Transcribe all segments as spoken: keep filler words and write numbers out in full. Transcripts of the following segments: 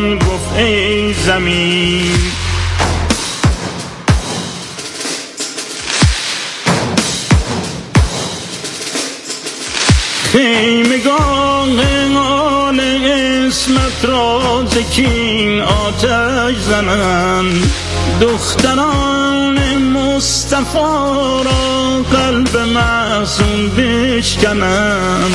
گفت ای زمین خیمگاه آل اسمت را زکین آتش زنند دختران مصطفی را قلب معصوم بشکنند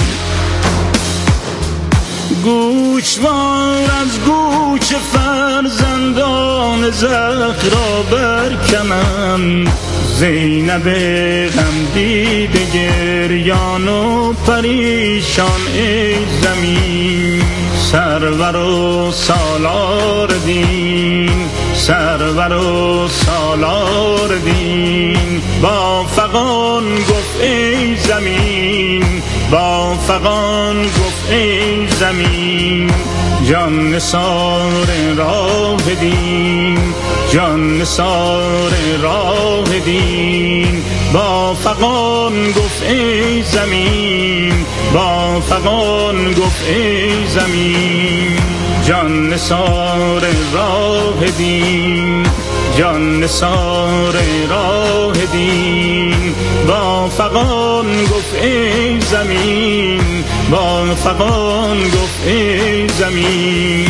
گوشوار از گوش فرزندان زهرا برکنند زینب غم دیده گریان و پریشان ای زمین سرور و سالار دین سرور و سالار دین با فغان گفت ای زمین با فغان گفت ای زمین جان نثار راه دین جان نثار راه دین با فغان گفت ای زمین با فغان گفت ای زمین جان نثار راه دین جان نثار راه دین با فغان گفت ای زمین با فغان گفت ای زمین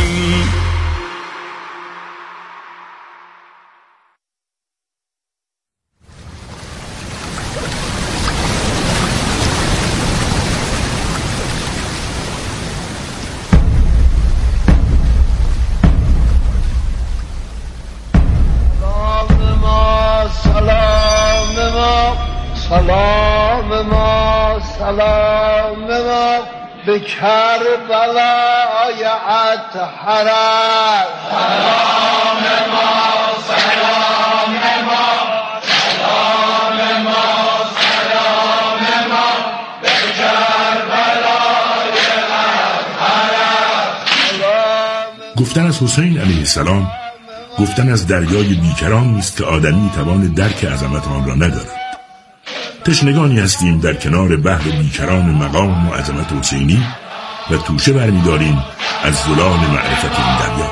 سلام ما سلام ما به کربلای اطهرت سلام ما سلام ما سلام ما سلام ما به کربلای اطهرت. گفتن از حسین علیه السلام گفتن از دریای بیکران است که آدمی توان درک عظمت آن را ندارد. تشنگانی هستیم در کنار بحر بیکران مقام و عظمت حسینی و توشه برمی‌داریم از زلال معرفت این دریا.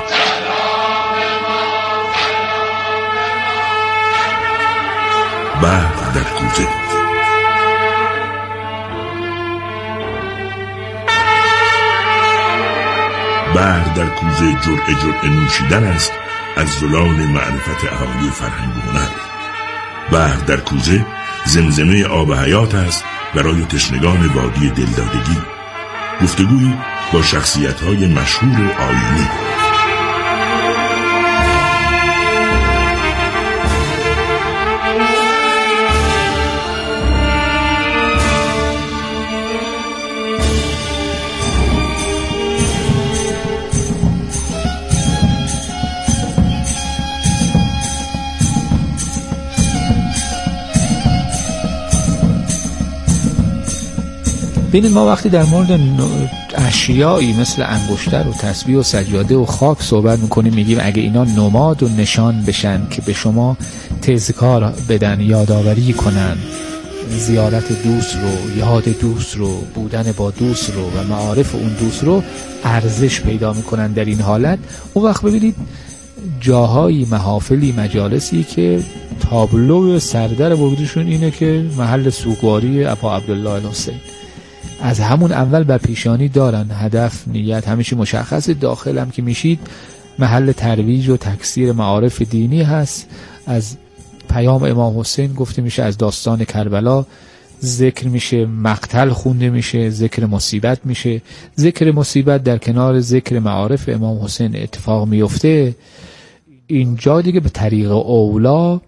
بحر در کوزه. بحر در کوزه جرعه جرعه نوشیدن است از زلال معرفت اهالی فرهنگ و هنر. بحر در کوزه زمزمه آب حیات است برای تشنگان وادی دلدادگی. گفتگویی با شخصیت‌های مشهور آیینی. ببینید ما وقتی در مورد اشیایی مثل انگشتر و تسبیح و سجاده و خاک صحبت میکنیم میگیم اگه اینا نماد و نشان بشن که به شما تذکار بدن یادآوری کنن زیارت دوست رو یاد دوست رو بودن با دوست رو و معارف اون دوست رو ارزش پیدا میکنن در این حالت اون وقت ببینید جاهایی محافلی مجالسی که تابلو سردر بردشون اینه که محل سوگواری ابا عبدالله الحسین از همون اول بر پیشانی دارن هدف نیت همیشه مشخص داخل هم که میشید محل ترویج و تکثیر معارف دینی هست از پیام امام حسین گفته میشه از داستان کربلا ذکر میشه مقتل خونده میشه ذکر مصیبت میشه ذکر مصیبت در کنار ذکر معارف امام حسین اتفاق میفته اینجا دیگه به طریق اولا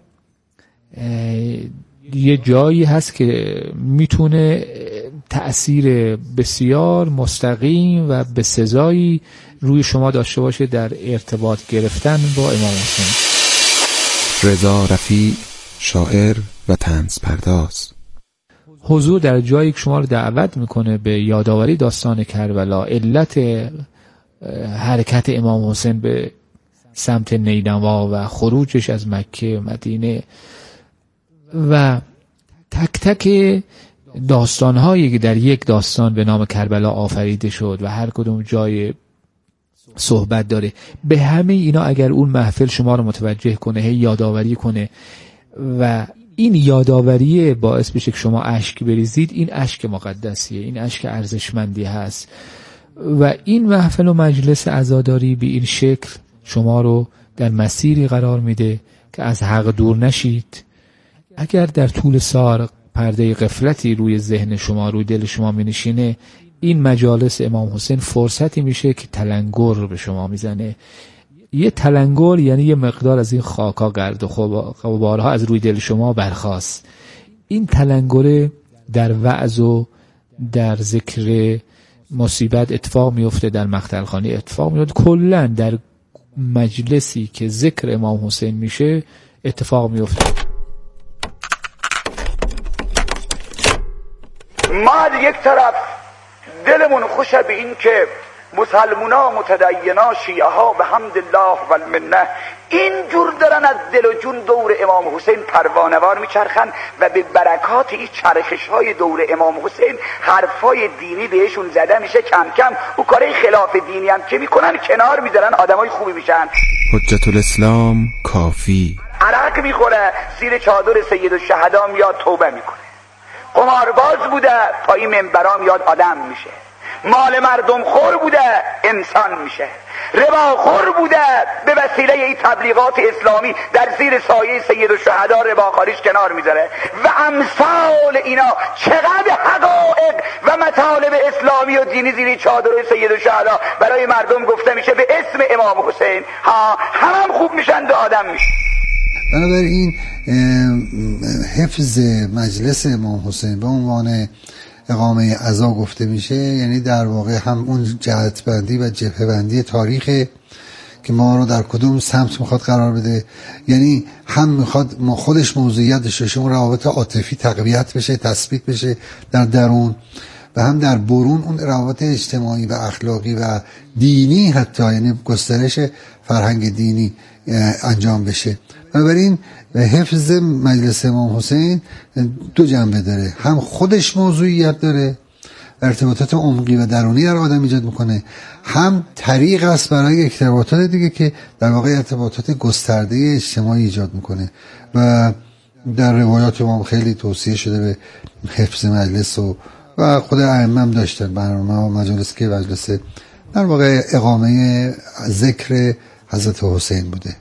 یه جایی هست که میتونه تأثیر بسیار مستقیم و به سزایی روی شما داشته باشه در ارتباط گرفتن با امام حسین. رضا رفیع شاعر و طنز پرداز. حضور در جایی که شما رو دعوت میکنه به یادآوری داستان کربلا علت حرکت امام حسین به سمت نینوا و خروجش از مکه مدینه و تک تک داستان‌هایی که در یک داستان به نام کربلا آفریده شد و هر کدوم جای صحبت داره. به همه اینا اگر اون محفل شما رو متوجه کنه، هی یادآوری کنه و این یادآوری باعث بشه که شما اشک بریزید، این اشک مقدسیه، این اشک ارزشمندی هست و این محفل و مجلس عزاداری به این شکل شما رو در مسیری قرار میده که از حق دور نشید. اگر در طول سال پرده غفلتی روی ذهن شما، روی دل شما می، این مجالس امام حسین فرصتی میشه که تلنگر به شما میزنه. یه تلنگر یعنی یه مقدار از این خاکا گرد و غبارها از روی دل شما برخاست. این تلنگر در وعظ و در ذکر مصیبت اتفاق میفته، در مقتلخانه اتفاق میفته، کلا در مجلسی که ذکر امام حسین میشه اتفاق میفته. ما از یک طرف دلمون خوشه به این که مسلمونا، متدینا، شیعه ها به حمد الله و المنه اینجور دارن از دل و جون دور امام حسین پروانوار میچرخن و به برکات این چرخش های دور امام حسین حرفای دینی بهشون زده میشه. کم کم او کارهای خلاف دینی هم که میکنن کنار میذارن، آدمای خوبی میشن. حجت الاسلام کافی عرق میخوره، زیر چادر سید الشهدا میاد توبه میکنه. قمارباز بوده، پای منبرا میاد آدم میشه. مال مردم خور بوده، انسان میشه. رباخور بوده، به وسیله این تبلیغات اسلامی در زیر سایه سید الشهدا رباخوریش کنار میذاره و امثال اینا. چقدر حقایق و مطالب اسلامی و دینی زیر چادر سید الشهدا برای مردم گفته میشه به اسم امام حسین. ها هم, هم خوب میشن و آدم میشه. بنابراین حفظ مجلس امام حسین به عنوان اقامه عزا گفته میشه، یعنی در واقع هم اون جهتبندی و جبهه‌بندی تاریخ که ما رو در کدوم سمت میخواد قرار بده. یعنی هم میخواد ما خودش موضوعیت داشته باشه، اون روابط عاطفی تقویت بشه، تثبیت بشه در درون، و هم در برون اون روابط اجتماعی و اخلاقی و دینی حتی، یعنی گسترش فرهنگ دینی انجام بشه. بنابراین حفظ مجلس امام حسین دو جنبه داره، هم خودش موضوعیت داره، ارتباطات عمقی و درونی در آدم ایجاد میکنه، هم طریق است برای ارتباطات دیگه که در واقع ارتباطات گسترده اجتماعی ایجاد میکنه. و در روایات امام خیلی توصیه شده به حفظ مجلس و و خود ائمه هم داشتن برنامه و مجالس که مجلس در واقع اقامه ذکر حضرت حسین بوده.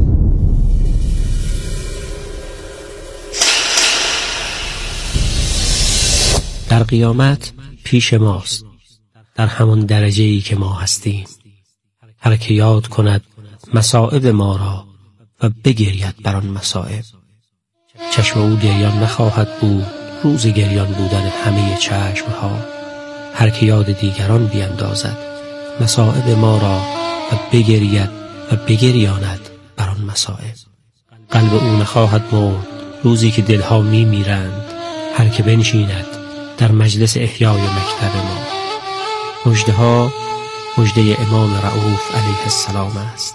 در قیامت پیش ماست، در همان درجه‌ای که ما هستیم. هر که یاد کند مصائب ما را و بگرید بر آن مصائب، چشم او گریان نخواهد بود روز گریان بودن همه چشمها. هر که یاد دیگران بیندازد مصائب ما را و بگرید و بگریاند بر آن مصائب، قلب او نخواهد مرد روزی که دلها می میرند. هر که بنشیند در مجلس احیای مکتب ما. مژده ها مژده امام رؤوف علیه السلام است.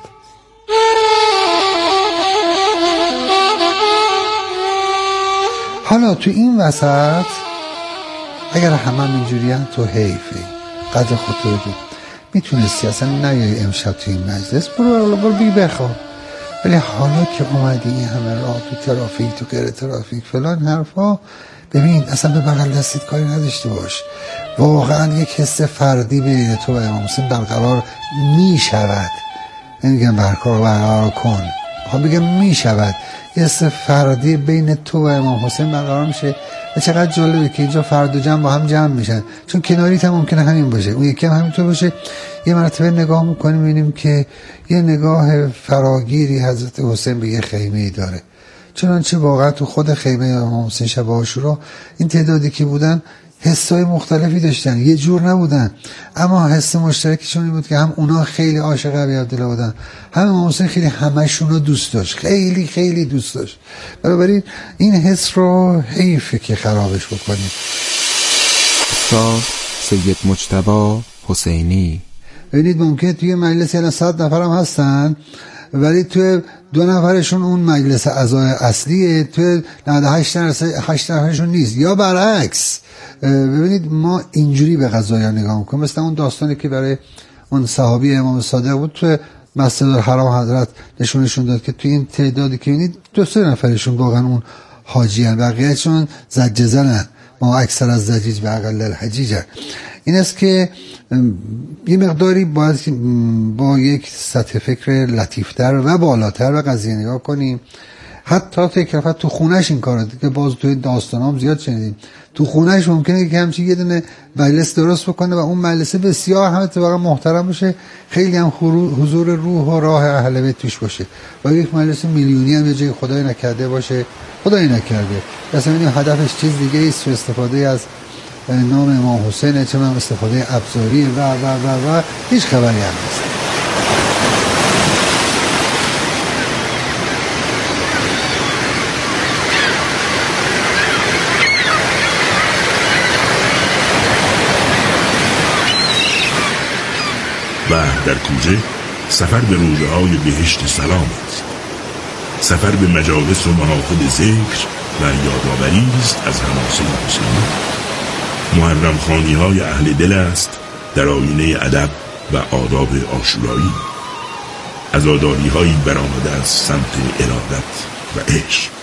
حالا تو این وسط اگر همه اینجوری هم تو حیفه، قدر خودتو بدون، میتونستی اصلا نیایی امشب تو این مجلس، برو برو بی بخواب. ولی حالا که اومدی این همه راه تو ترافیک، تو غیر ترافیک فلان حرفا، ببین اصلا به بغل دستت کاری نداشته باش. واقعا یک حس فردی بین تو و امام حسین برقرار میشود، نمیگم برقرار برقرار کن، میخوام بگم میشود، یه حس فردی بین تو و امام حسین برقرار میشه. و چقدر جالبه که اینجا فرد و جمع با هم جمع میشن، چون کناریت هم ممکنه همین باشه، اون یکی هم همینطور باشه. یه مرتبه نگاه میکنیم میبینیم که یه نگاه فراگیری حضرت حسین به یه خیمه داره، چنانچه واقعا تو خود خیمه امام حسین شب عاشورا این تعدادی که بودن حسای مختلفی داشتن، یه جور نبودن، اما حس مشترکشون این بود که هم اونا خیلی عاشق ابی عبدالله بودن، هم امام حسین خیلی همشون رو دوست داشت، خیلی خیلی دوست داشت. بنابراین این حس رو حیفه که خرابش بکنیم. استاد سید مجتبی حسینی. ببینید ممکنه توی مجلس یعنی صد نفر هم هستن، ولی توی دو نفرشون اون مجلس عزای اصلیه، توی نود و هشت نفرشون نیست، یا برعکس. ببینید ما اینجوری به قضایا نگاه میکنیم، مثل اون داستانی که برای اون صحابی امام صادق بود تو مسجد الحرام حضرت نشونشون داد که تو این تعدادی که می‌بینید دو سه نفرشون واقعا اون حاجی ان، بقیه‌شون زجه زنن، ما اکثر از زجیج به اقل الحجیج. این است که یه مقداری باید با یک سطح فکر لطیفتر و بالاتر به قضیه نگاه کنیم. حتی تکرفت تو خونش این کاره که باز توی داستانام زیاد شنیدیم، تو خونش ممکنه که همچین یه دونه مجلس درست بکنه و اون مجلس بسیار هم اتفاقا محترم باشه، خیلی هم حضور روح و راه اهل بیت توش باشه، و یک مجلس میلیونی هم یه جای خدای نکرده باشه، خدای نکرده مثلا این هدفش چیز دیگه ایست و استفاده از نام امام حسین، چه من استفاده ابزاری و و و و هیچ خبری هم نیست. بحر در کوزه سفر به روزه های بهشت سلام است، سفر به مجالس و محافل ذکر و یادآوری است از حماسه حسینی. محرم خوانی های اهل دل است در آینه ادب و آداب عاشورایی، عزاداری هایی برآمده از سمت ارادت و عشق.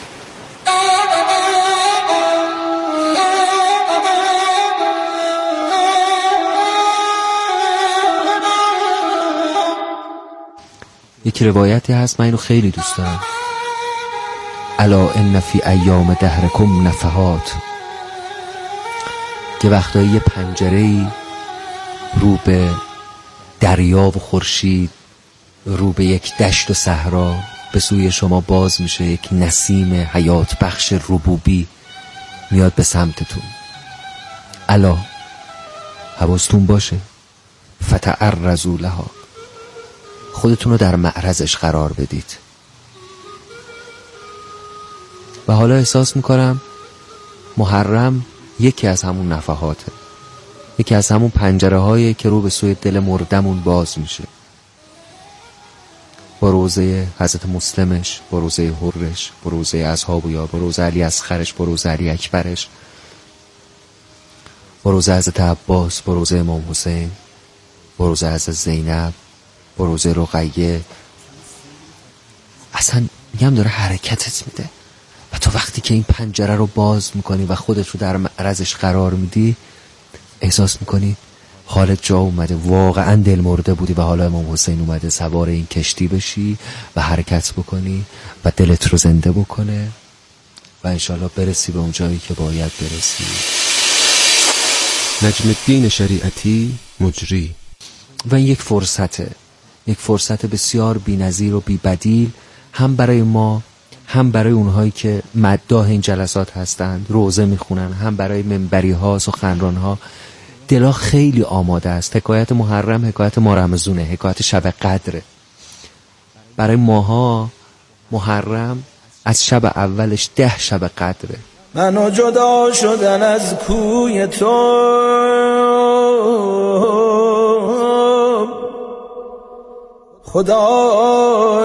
یک روایتی هست من اینو خیلی دوست دارم: الا ان فی ایام دهرکم نفحات، که وقتایی یه پنجره‌ای رو به دریا و خورشید، رو به یک دشت و صحرا به سوی شما باز میشه، یک نسیم حیات بخش ربوبی میاد به سمتتون. الا حواستون باشه، فتعرضوا لها، خودتون رو در معرضش قرار بدید. و حالا احساس میکنم محرم یکی از همون نفحاته، یکی از همون پنجره هایی که رو به سوی دل مردمون باز میشه، با روزه حضرت مسلمش، با روزه حرش، با روزه اصحابویا، با روزه علی اصغرش، با روزه علی اکبرش، با روزه حضرت عباس، با روزه امام حسین، با روزه حضرت زینب، با روزه رقیه. اصلا میگم داره حرکتت میده و تو وقتی که این پنجره رو باز میکنی و خودت رو در معرضش قرار میدی، احساس میکنی حالت جا اومده، واقعا دل مرده بودی و حالا امام حسین اومده سوار این کشتی بشی و حرکت بکنی و دلت رو زنده بکنه و انشالله برسی به اون جایی که باید برسی. نجم الدین شریعتی مجری. و این یک فرصته، یک فرصت بسیار بی‌نظیر و بی‌بدیل، هم برای ما، هم برای اونهایی که مداح این جلسات هستند، روزه میخونن، هم برای منبری ها، سخنران ها. دلا خیلی آماده است. حکایت محرم حکایت ما رمضونه، حکایت شب قدره. برای ماها محرم از شب اولش ده شب قدره. منو جدا شدن از کوی تو خدا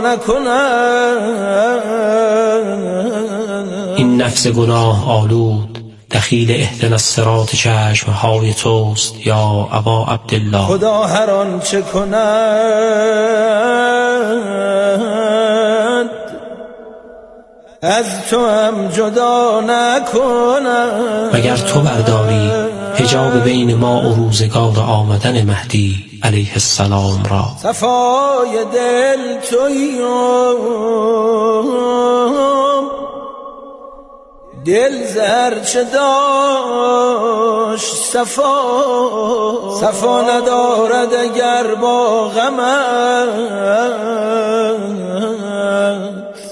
نکنه. این نفس گناه آلود دخیل اهدنا الصراط چشمهای توست یا ابا عبدالله. خدا هر آن چه کند از تو هم جدا نکنم. مگر تو برداری حجاب بین ما و روزگار آمدن مهدی علیه السلام را. صفای دل تویم دل زرچه داشت صفا صفا ندارد اگر با غمت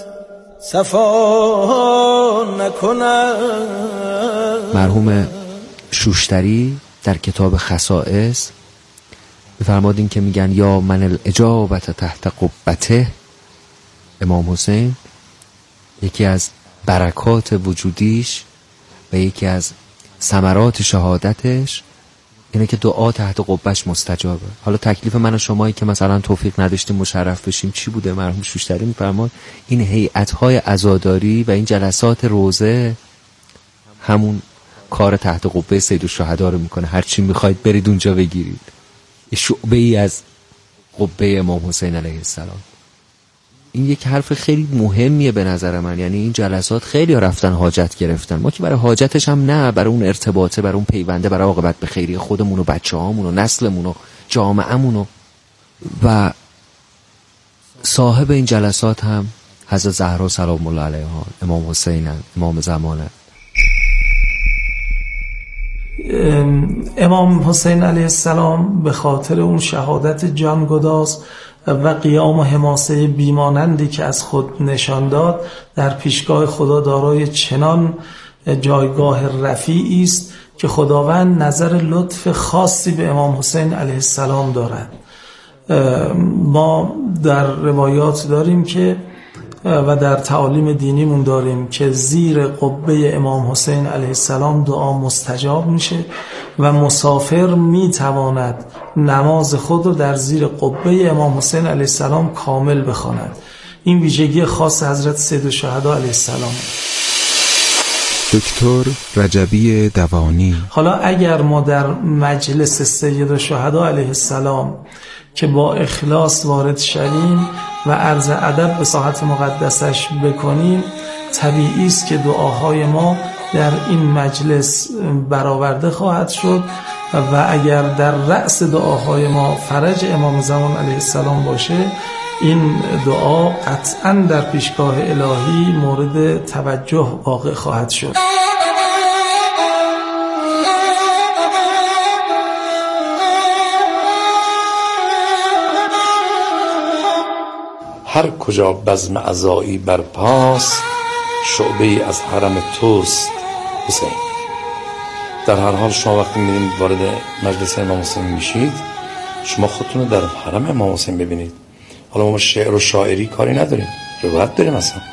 صفا نکند. مرحوم شوشتری در کتاب خصائص بفرمادین که میگن یا من الاجابت تحت قبته، امام حسین یکی از برکات وجودیش و یکی از ثمرات شهادتش اینه که دعا تحت قبهش مستجابه. حالا تکلیف من و شمایی که مثلا توفیق نداشتیم مشرف بشیم چی بوده؟ مرحوم شوشتری میفرماد این هیئت‌های عزاداری و این جلسات روزه همون کار تحت قبه سید الشهدا رو میکنه. هر چی میخواید برید اونجا بگیرید. یه شعبه ای از قبه امام حسین علیه السلام. این یک حرف خیلی مهمیه به نظر من. یعنی این جلسات خیلی ها رفتن حاجت گرفتن، ما که برای حاجتش هم نه، برای اون ارتباطه، برای اون پیونده، برای عاقبت به خیری خودمون و بچه هامون و نسلمون و جامعهمون و و صاحب این جلسات هم حضرت زهرا سلام الله علیها، امام حسین، امام زمانه. امام حسین علیه السلام به خاطر اون شهادت جانگداز و قیام و حماسه بیمانندی که از خود نشان داد، در پیشگاه خدا دارای چنان جایگاه رفیعی است که خداوند نظر لطف خاصی به امام حسین علیه السلام دارد. ما در روایات داریم که و در تعالیم دینیمون داریم که زیر قبه امام حسین علیه السلام دعا مستجاب میشه و مسافر میتواند نماز خود رو در زیر قبه امام حسین علیه السلام کامل بخواند. این ویژگی خاص حضرت سیدالشهدا علیه السلام. دکتر رجبی دوانی: حالا اگر ما در مجلس سیدالشهدا علیه السلام که با اخلاص وارد شویم و عرض ادب به ساحت مقدسش بکنیم، طبیعی است که دعاهای ما در این مجلس برآورده خواهد شد و اگر در رأس دعاهای ما فرج امام زمان علیه السلام باشه، این دعا قطعاً در پیشگاه الهی مورد توجه واقع خواهد شد. هر کجا بزم عزایی برپاست، شعبه از حرم توست حسین. در هر حال شما وقتی میرین وارد مجلس امام حسین میشید، شما خودتون رو در حرم امام حسین ببینید. حالا ما شعر و شاعری کاری نداریم، روایت داریم اصلا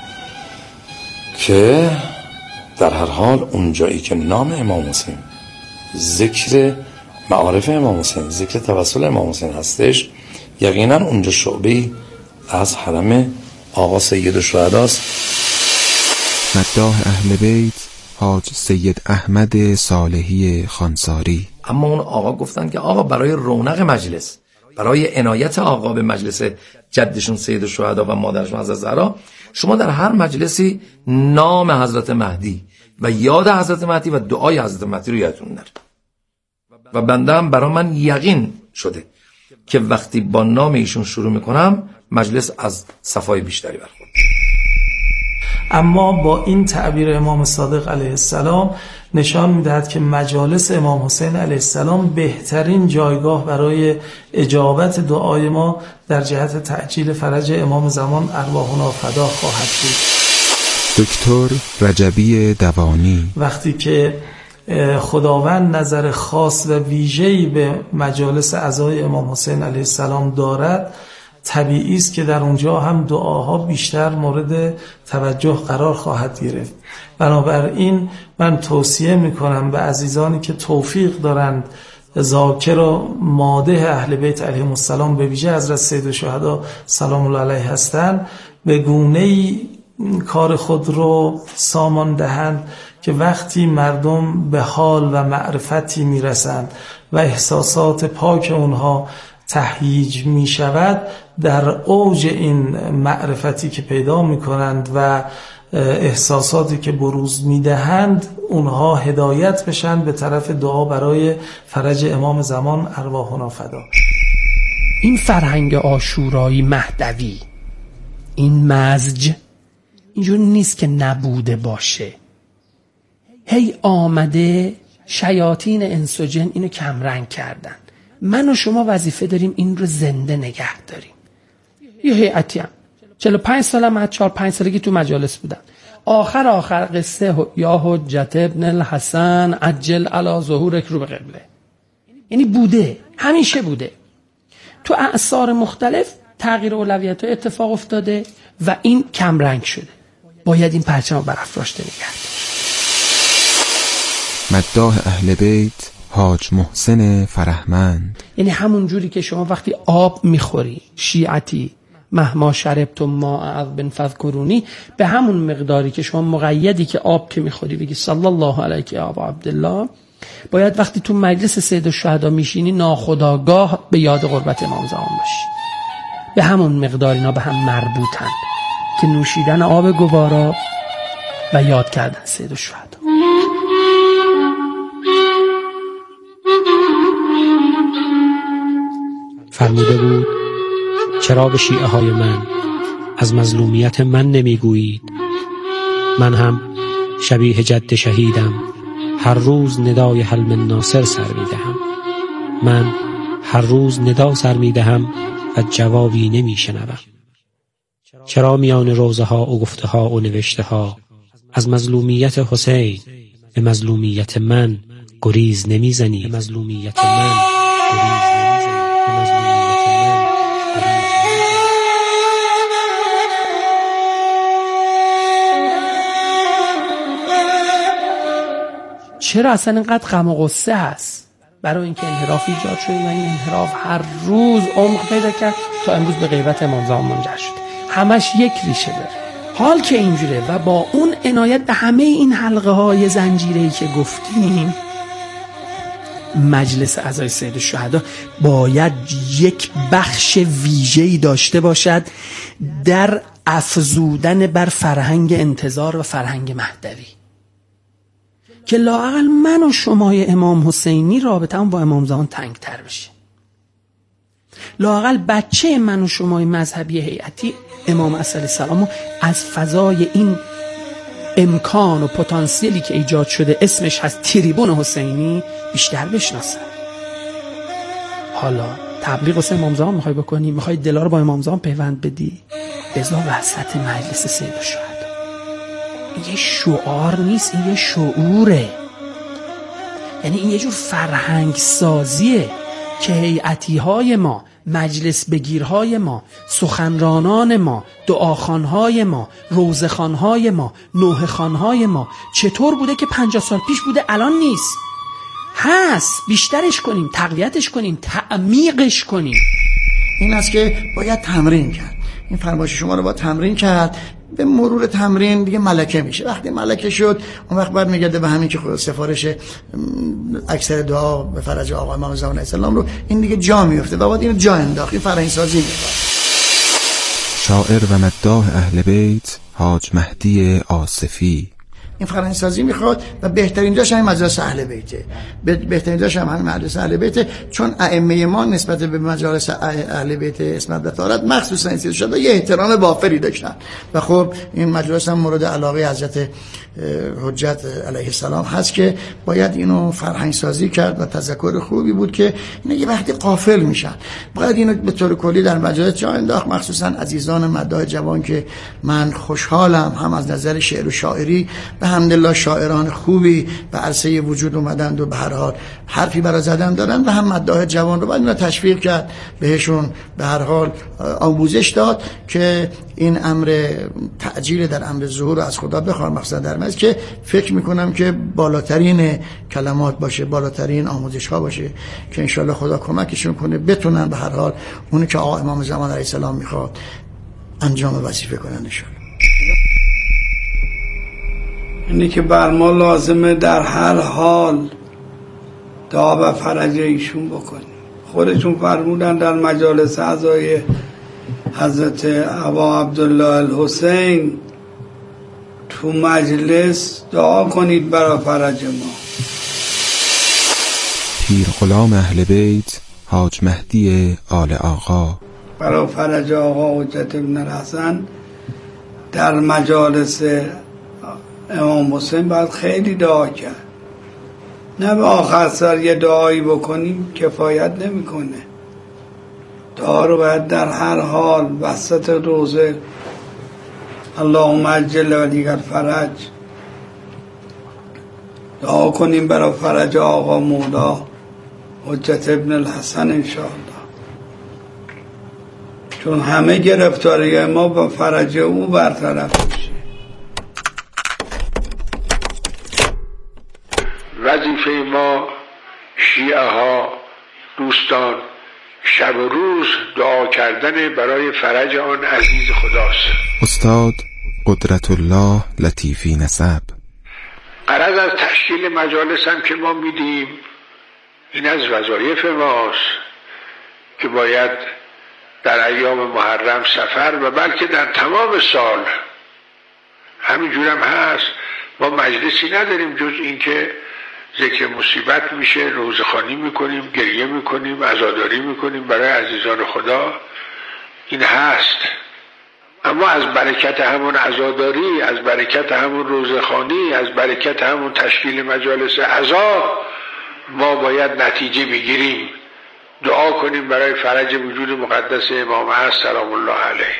که در هر حال اونجایی که نام امام حسین، ذکر معارف امام حسین، ذکر توسل امام حسین هستش، یقینا اونجا شعبه از حرم آقا سید الشهداست. مداح اهل بیت حاج سید احمد صالحی خانساری. اما اون آقا گفتن که آقا برای رونق مجلس، برای عنایت آقا به مجلس جدشون سید الشهدا و مادرشون حضرت زهرا، شما در هر مجلسی نام حضرت مهدی و یاد حضرت مهدی و دعای حضرت مهدی رو یادتون نره. و بنده هم برای من یقین شده که وقتی با نام ایشون شروع میکنم، مجلس از صفای بیشتری برخورد. اما با این تعبیر امام صادق علیه السلام نشان میدهد که مجالس امام حسین علیه السلام بهترین جایگاه برای اجابت دعای ما در جهت تعجیل فرج امام زمان ارواحنا فدا خواهد بود. دکتر رجبی دوانی: وقتی که خداوند نظر خاص و ویژه‌ای به مجالس عزای امام حسین علیه السلام دارد، طبیعی است که در اونجا هم دعاها بیشتر مورد توجه قرار خواهد گرفت. بنابراین من توصیه میکنم به عزیزانی که توفیق دارند ذاکر و مادح اهل بیت علیهم السلام، به ویژه حضرت سیدالشهدا سلام الله علیه هستند، به گونه‌ای کار خود رو سامان دهند که وقتی مردم به حال و معرفتی میرسند و احساسات پاک اونها تهییج می شود، در اوج این معرفتی که پیدا می کنند و احساساتی که بروز می دهند، اونها هدایت بشن به طرف دعا برای فرج امام زمان ارواحنا فدا. این فرهنگ عاشورایی مهدوی، این مزج اینجور نیست که نبوده باشه. هی آمده شیاطین انس و جن اینو کمرنگ کردن. من و شما وظیفه داریم این رو زنده نگه داریم. یه هیئتی هم چهل و پنج سالم از چهار پنج سالگی تو مجالس بودم. آخر آخر قصه یا حجت ابن الحسن عجل علی ظهورک رو به قبله، یعنی بوده، همیشه بوده. تو اعصار مختلف تغییر اولویت ها اتفاق افتاده و این کمرنگ شده. باید این پرچم رو برافراشته نگه داشت. مداح اهل بیت حاج محسن فرهمند: یعنی همون جوری که شما وقتی آب میخوری، شیعتی مهما شربتم ما عذب فذکرونی، به همون مقداری که شما مقیدی که آب که میخوری بگی صلی الله علیک یا ابا عبدالله، باید وقتی تو مجلس سید الشهدا میشینی ناخودآگاه به یاد قربت امام زمان باشی. به همون مقدار اینا به هم مربوطن که نوشیدن آب گوارا و یاد کردن سید الشهدا. فرموده بود چرا به شیعه های من از مظلومیت من نمیگویید؟ من هم شبیه جد شهیدم، هر روز ندای حلم ناصر سر میدهم. من هر روز ندا سر میدهم و جوابی نمیشنوم. چرا میان روزه ها و گفته ها و نوشته ها از مظلومیت حسین به مظلومیت من گریز نمیزنی؟ به مظلومیت من گریز نمیزنی؟ به مظلومیت من چرا اصلا اینقدر غم و غصه هست؟ برای اینکه انحراف ایجاد شده و این انحراف هر روز عمق پیدا کرد تا امروز به غیبت امام زمان منجر شده. همش یک ریشه داره. حال که اینجوره و با اون عنایت به همه این حلقه های زنجیره‌ای که گفتیم، مجلس اعضای سید الشهدا باید یک بخش ویژه‌ای داشته باشد در افزودن بر فرهنگ انتظار و فرهنگ مهدوی، که لااقل من و شمای امام حسینی رابطه‌ام با امام زمان تنگ‌تر بشه. لااقل بچه من و شمای مذهبی هیئتی امام علیه السلام از فضای این امکان و پتانسیلی که ایجاد شده اسمش هست تریبون حسینی بیشتر بشناسن. حالا تبلیغ واسه امام زمان میخوای بکنی، میخوای دلا رو با امام زمان پیوند بدی، بذار وسط مجلس سید الشهدا. این یه شعار نیست، این یه شعوره. یعنی این یه جور فرهنگ سازیه که هیئتی های ما، مجلس بگیرهای ما، سخنرانان ما، دعاخوانهای ما، روزخوانهای ما، نوحه‌خوانهای ما چطور بوده که پنجاه سال پیش بوده الان نیست. هست، بیشترش کنیم، تقویتش کنیم، تعمیقش کنیم. این است که باید تمرین کرد. این فرمایش شما رو باید تمرین کرد. به مرور تمرین دیگه ملکه میشه. وقتی ملکه شد اون وقت بعد میگرده به همین که خود سفارش اکثر دعا به فرج آقا امام زمان علیه السلام رو این دیگه جا میفته و باید اینو جا انداخت. این فرهنگ سازی میخواد. شاعر و مداح اهل بیت حاج مهدی آصفی. این فرهنگ سازی میخواد و بهترین جاش همین مجالس اهل بیته. بهترین جاش هم همین مجالس اهل بیته، چون ائمه ما نسبت به مجالس اهل بیت اسمت و طهارت مخصوصا این شده یه احترام وافری داشتن و خب این مجلس هم مورد علاقه حضرت حجت علیه السلام هست که باید اینو فرهنگ سازی کرد و تذکر خوبی بود که اینا یه وقتی غافل میشن. باید اینو به طور کلی در مجالس جا انداخت، مخصوصا عزیزان مداح جوان که من خوشحالم هم از نظر شعر و شاعری به الحمدلله شاعران خوبی به عرصه وجود اومدند و به هر حال حرفی برای زدن دارن و هم مداح جوان رو باید اینا تشویق کرد، بهشون به هر حال آموزش داد که این امر تعجیل در امر ظهور از خدا بخوام مقصد در مز که فکر میکنم که بالاترین کلمات باشه، بالاترین آموزش ها باشه که انشالله خدا کمکشون کنه بتونن به هر حال اونی که آقا امام زمان علیه السلام میخواد انجام وظیفه کنن انشالله. اینی که بر ما لازمه در هر حال دعا و فرج ایشون بکنیم. خودشون فرمودن در مجالس اعضای حضرت ابا عبدالله الحسین تو مجلس دعا کنید برای فرج ما. پیر غلام اهل بیت حاج مهدی آل آقا. برای فرج آقا حجت ابن الحسن در مجالس امام حسین باید خیلی دعا کرد. نه به آخر سر یه دعایی بکنیم کفایت نمیکنه. دعا رو باید در هر حال وسط روزه اللهم عجل ولیک الفرج دعا کنیم برای فرج آقا مولا حجت ابن الحسن انشاءالله، چون همه گرفتاری ما با فرج او برطرف میشه. وظیفه ما شیعه ها دوستان شب و روز دعا کردن برای فرج آن عزیز خداست. استاد قدرت الله لطیفی نسب. غرض از تشکیل مجالس هم که ما میدیم این از وظایف ماست که باید در ایام محرم سفر و بلکه در تمام سال همینجور هم هست. ما مجلسی نداریم جز اینکه ذکر مصیبت میشه، روزخوانی میکنیم، گریه میکنیم، عزاداری میکنیم برای عزیزان خدا، این هست. اما از برکت همون عزاداری، از برکت همون روزخوانی، از برکت همون تشکیل مجالس عزا ما باید نتیجه بگیریم، دعا کنیم برای فرج وجود مقدس امام هست سلام الله علیه.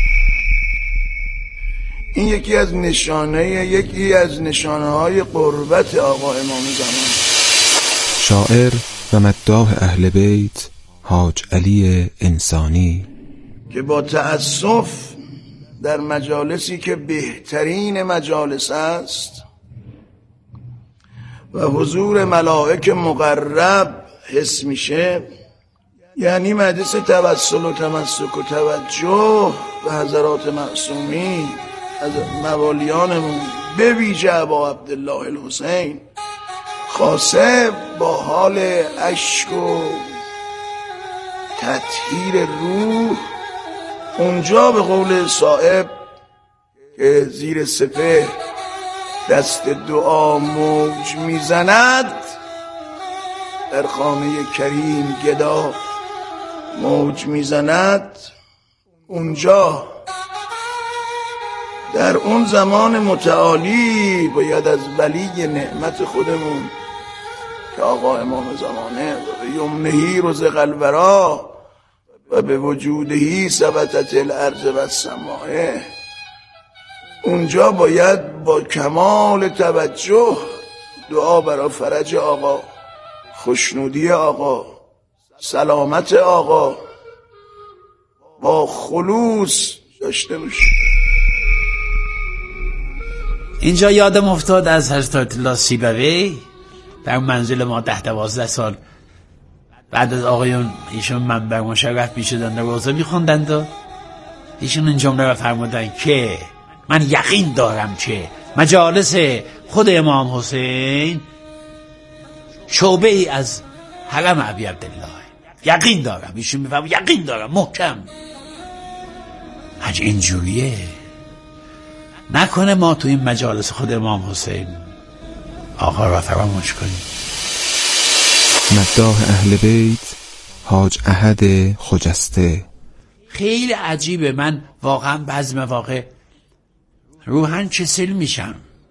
این یکی از نشانه یکی از نشانه های قربت آقا امام زمان. شاعر و مداح اهل بیت حاج علی انسانی که با تأسف در مجالسی که بهترین مجالس است و حضور ملائک مقرب حس میشه، یعنی مجلس توسل و تمسک و توجه به حضرات معصومین از موالیانمون، به ویژه ابا عبدالله الحسین، خاصه با حال اشک و تطهیر روح، اونجا به قول صاحب که زیر سپهر دست دعا موج میزند، در خانه کریم گدا موج میزند، اونجا در اون زمان متعالی باید از ولی نعمت خودمون که آقا امام زمانه و به یمنهی رزق الورا و به وجودهی ثبتت الارض و السماء، اونجا باید با کمال توجه دعا برای فرج آقا، خوشنودی آقا، سلامت آقا با خلوص داشته باشیم. اینجا یادم افتاد از حضرت آیت الله سیبوی در منزل ما ده دوازده سال بعد از آقایون ایشون منبر مشرف میشدند و روزه میخوندند و ایشون این جمله را فرمودن که من یقین دارم که مجالس خود امام حسین شعبه ای از حرم ابی عبدالله، یقین دارم. ایشون میفرمود یقین دارم محکم. حج اینجوریه، نکنه ما تو این مجالس خود امام حسین آقا را فراموش کنیم. مداح اهل بیت حاج احد خجسته. خیلی عجیبه، من واقعا بعضی مواقع روحن چسل میشم.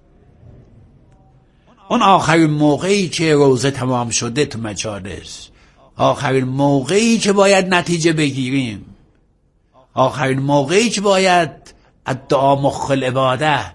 اون آخرین موقعی که روزه تمام شده تو مجالس، آخرین موقعی که باید نتیجه بگیریم، آخرین موقعی که باید الدعا مخ العباده،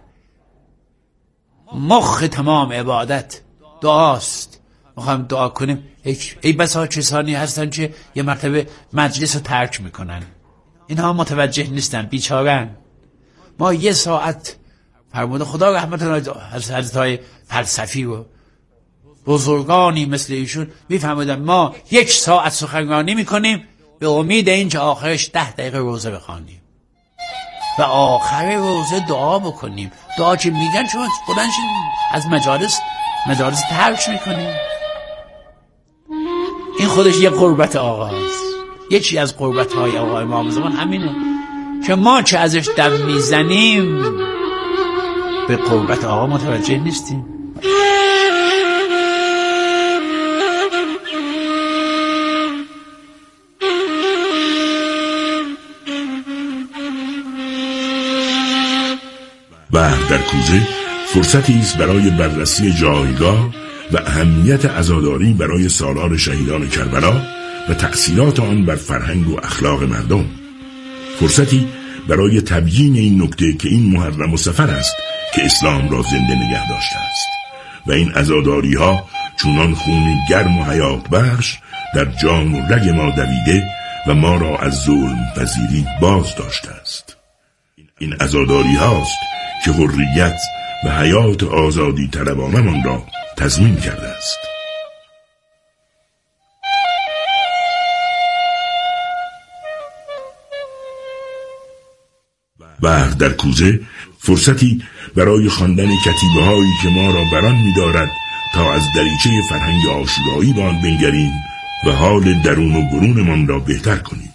مخ تمام عبادت دعاست. میخوایم دعا کنیم. ای بسا کسانی هستن که یه مرتبه مجلس رو ترک میکنن، اینها متوجه نیستن، بیچارن. ما یه ساعت فرموده خدا رحمت حضرت های فلسفی و بزرگانی مثل ایشون میفهمیدن ما یک ساعت سخنرانی میکنیم به امید این که آخرش ده دقیقه روزه بخوانیم و آخر روزه دعا بکنیم. دعا که میگن شما بلند شید از مجالس مجالس ترک میکنیم. این خودش یه قربت آقاست. یکی از قربت های آقا امام زمان همینه که ما چه ازش دم میزنیم به قربت آقا متوجه نیستیم. بحر در کوزه فرصتی است برای بررسی جایگاه و اهمیت عزاداری برای سالار شهیدان کربلا و تأثیرات آن بر فرهنگ و اخلاق مردم. فرصتی برای تبیین این نکته که این محرم و سفر است که اسلام را زنده نگه داشته است و این عزاداری ها چونان خون گرم و حیات بخش در جان و رگ ما دویده و ما را از ظلم پذیری باز داشته است. این عزاداری هاست که حریت و حیات آزادی طلبانمان را تضمین کرده است. بحر در کوزه فرصتی برای خواندن کتیبه هایی که ما را بران می دارد تا از دریچه فرهنگ عاشورایی به آن بنگریم و حال درون و برونمان را بهتر کنیم.